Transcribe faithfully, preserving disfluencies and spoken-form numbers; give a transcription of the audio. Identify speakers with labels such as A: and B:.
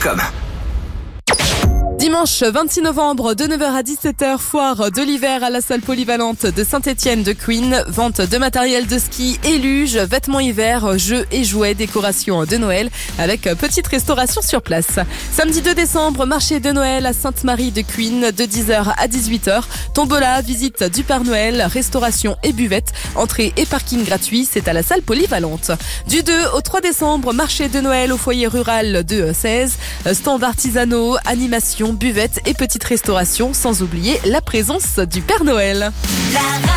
A: com.
B: Dimanche vingt-six novembre, de neuf heures à dix-sept heures, foire de l'hiver à la salle polyvalente de Saint-Étienne de Queen. Vente de matériel de ski et luge, vêtements hiver, jeux et jouets, décoration de Noël avec petite restauration sur place. Samedi deux décembre, marché de Noël à Sainte-Marie de Queen de dix heures à dix-huit heures. Tombola, visite du Père Noël, restauration et buvette. Entrée et parking gratuit, c'est à la salle polyvalente. Du deux au trois décembre, marché de Noël au foyer rural de seize. Stand artisanaux, animation, buvette et petite restauration, sans oublier la présence du Père Noël.
C: La